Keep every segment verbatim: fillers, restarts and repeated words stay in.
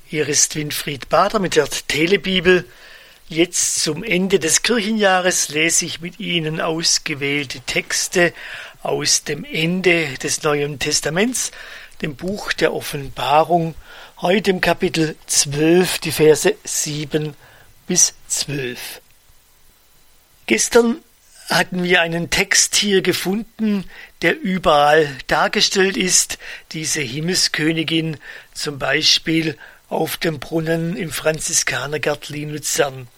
Hier ist Winfried Bader mit der Telebibel. Jetzt zum Ende des Kirchenjahres lese ich mit Ihnen ausgewählte Texte aus dem Ende des Neuen Testaments, dem Buch der Offenbarung, heute im Kapitel zwölf, die Verse sieben bis zwölf. Gestern hatten wir einen Text hier gefunden, der überall dargestellt ist, diese Himmelskönigin, zum Beispiel auf dem Brunnen im Franziskanergärtli in Luzern.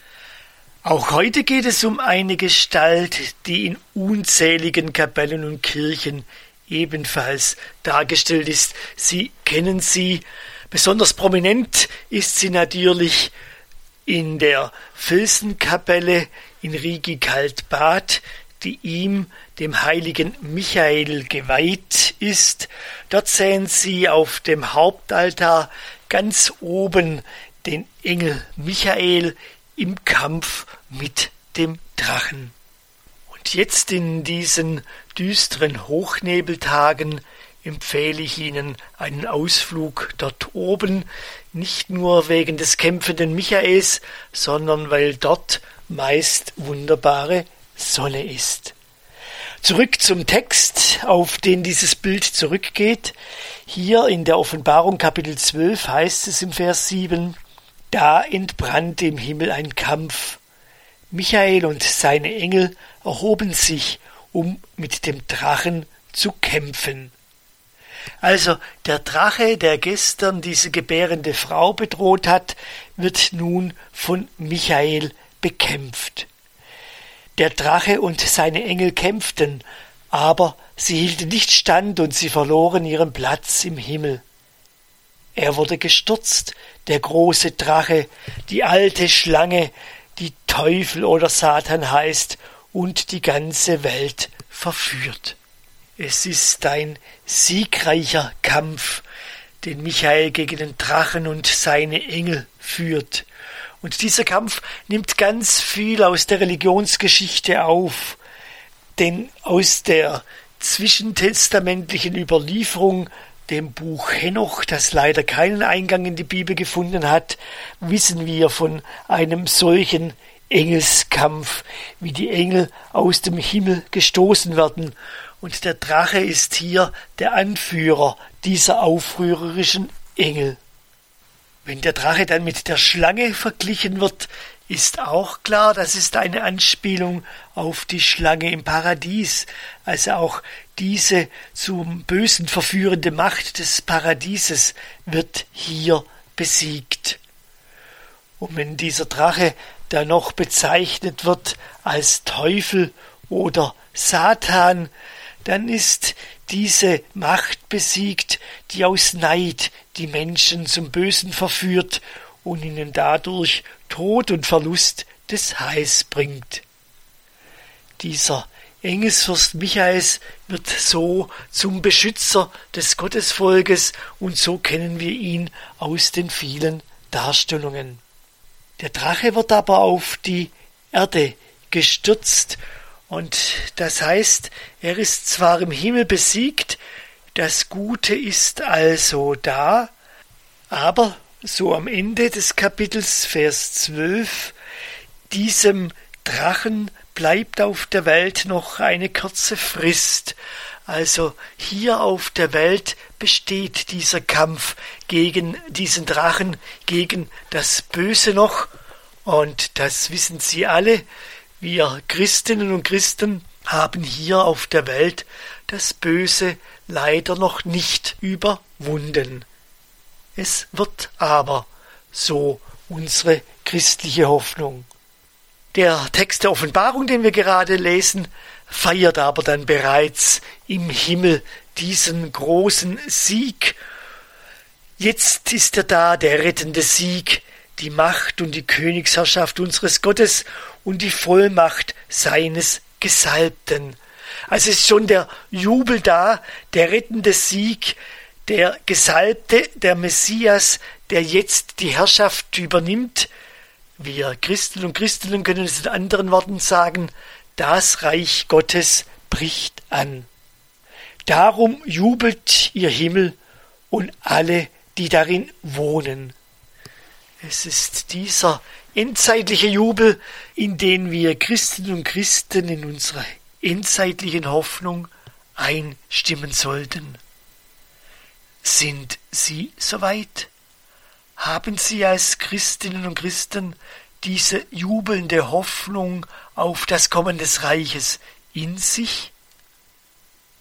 Auch heute geht es um eine Gestalt, die in unzähligen Kapellen und Kirchen ebenfalls dargestellt ist. Sie kennen sie. Besonders prominent ist sie natürlich in der Felsenkapelle in Rigi-Kaltbad, die ihm, dem heiligen Michael, geweiht ist. Dort sehen Sie auf dem Hauptaltar ganz oben den Engel Michael im Kampf mit dem Drachen. Und jetzt in diesen düsteren Hochnebeltagen empfehle ich Ihnen einen Ausflug dort oben, nicht nur wegen des kämpfenden Michaels, sondern weil dort meist wunderbare Sonne ist. Zurück zum Text, auf den dieses Bild zurückgeht. Hier in der Offenbarung Kapitel zwölf heißt es im Vers sieben, da entbrannte im Himmel ein Kampf. Michael und seine Engel erhoben sich, um mit dem Drachen zu kämpfen. Also der Drache, der gestern diese gebärende Frau bedroht hat, wird nun von Michael bekämpft. Der Drache und seine Engel kämpften, aber sie hielten nicht stand und sie verloren ihren Platz im Himmel. Er wurde gestürzt, der große Drache, die alte Schlange, die Teufel oder Satan heißt und die ganze Welt verführt. Es ist ein siegreicher Kampf, den Michael gegen den Drachen und seine Engel führt. Und dieser Kampf nimmt ganz viel aus der Religionsgeschichte auf, denn aus der zwischentestamentlichen Überlieferung, dem Buch Henoch, das leider keinen Eingang in die Bibel gefunden hat, wissen wir von einem solchen Engelskampf, wie die Engel aus dem Himmel gestoßen werden. Und der Drache ist hier der Anführer dieser aufrührerischen Engel. Wenn der Drache dann mit der Schlange verglichen wird, ist auch klar, das ist eine Anspielung auf die Schlange im Paradies, also auch diese zum Bösen verführende Macht des Paradieses wird hier besiegt. Und wenn dieser Drache dann noch bezeichnet wird als Teufel oder Satan, dann ist diese Macht besiegt, die aus Neid die Menschen zum Bösen verführt und ihnen dadurch Tod und Verlust des Heils bringt. Dieser Engelsfürst Michaels wird so zum Beschützer des Gottesvolkes und so kennen wir ihn aus den vielen Darstellungen. Der Drache wird aber auf die Erde gestürzt und das heißt, er ist zwar im Himmel besiegt, das Gute ist also da, aber so am Ende des Kapitels, Vers zwölf, diesem Drachen bleibt auf der Welt noch eine kurze Frist. Also hier auf der Welt besteht dieser Kampf gegen diesen Drachen, gegen das Böse noch. Und das wissen Sie alle. Wir Christinnen und Christen haben hier auf der Welt das Böse leider noch nicht überwunden. Es wird aber so unsere christliche Hoffnung. Der Text der Offenbarung, den wir gerade lesen, feiert aber dann bereits im Himmel diesen großen Sieg. Jetzt ist er da, der rettende Sieg, die Macht und die Königsherrschaft unseres Gottes und die Vollmacht seines Gesalbten. Also ist schon der Jubel da, der rettende Sieg, der Gesalbte, der Messias, der jetzt die Herrschaft übernimmt. Wir Christen und Christinnen können es in anderen Worten sagen, das Reich Gottes bricht an. Darum jubelt ihr Himmel und alle, die darin wohnen. Es ist dieser endzeitliche Jubel, in den wir Christinnen und Christen in unserer endzeitlichen Hoffnung einstimmen sollten. Sind Sie soweit? Haben Sie als Christinnen und Christen diese jubelnde Hoffnung auf das Kommen des Reiches in sich?